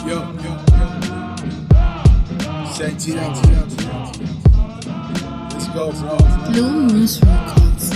Let's go, bro. Blue Moose Records.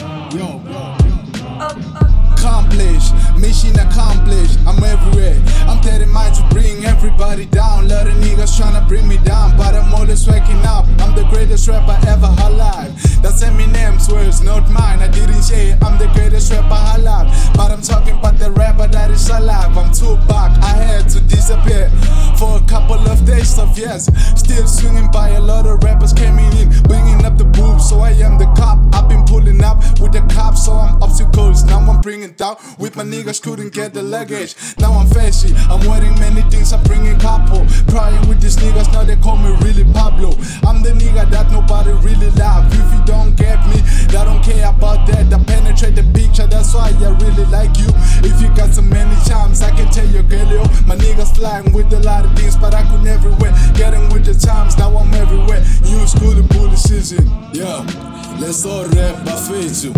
Accomplished, mission accomplished. I'm everywhere. I'm determined to bring everybody down. Lot of niggas tryna bring me down, but I'm always waking up. I'm the greatest rapper ever alive. That's Eminem's words, not mine. I didn't say I'm the greatest rapper alive, but I'm talking about the rapper that is alive. I'm Tupac. I had to disappear for a couple of days of years. Still swinging by, a lot of rappers came in, bringing up the boobs. So I am the cop. I've been pulling up with the cops, so I'm obstacles. Now I'm bringing down with my niggas, couldn't get the luggage. Now I'm fancy, I'm wearing many things, I'm bringing couple. Crying with these niggas, now they call me really Pablo. I'm the nigga that nobody really love. If you don't get me, I don't care about that. I penetrate the picture, that's why I really like you. If you got so many charms, I can tell you, girl, yo. My niggas flying with a lot of things, but I could everywhere. Getting with the times, now I'm everywhere. New school, the bully season, yeah. Let's all rap perfeito.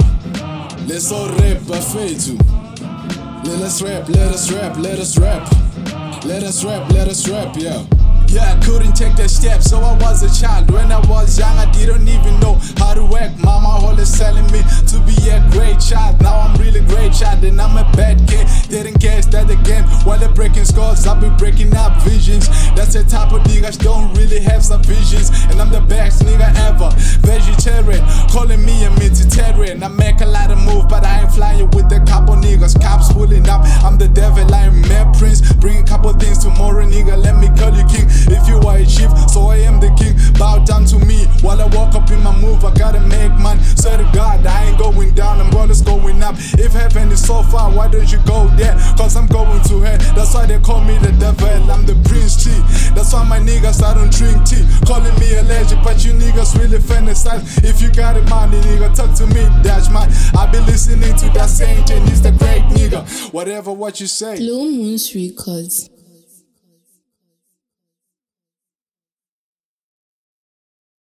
Let's all rap perfeito. Let us rap, let us rap, let us rap. Let us rap, let us rap, yeah. Yeah, I couldn't take that step, so I was a child. When I was young, I didn't even know how to act. Mama always telling me to be a great child. Now I'm really great child, and I'm a bad kid. Didn't guess that again. While they're breaking scores, I've been breaking up visions. That's the type of niggas don't really have some visions. And I'm the best nigga ever. Vegetarian, calling me a vegetarian. I make a lot of moves, but I ain't flying with a couple niggas. Cops pulling up, I'm the devil, I'm Mad Prince. Bring a couple things tomorrow, nigga, let me call you king. If you are a chief, so I am the king. Bow down to me while I walk up in my move. I gotta make man. Swear to God, I ain't going down, I'm always going up. If heaven is so far, why don't you go there? Cause I'm going to hell. That's why they call me the devil. I'm the Prince T. That's why my niggas, I don't drink tea. Calling me a legend, but you niggas really fantasize. If you got it, money, nigga, talk to me, that's mine. I be listening to that saint and he's the great nigga. Whatever what you say. Blue Moose Records.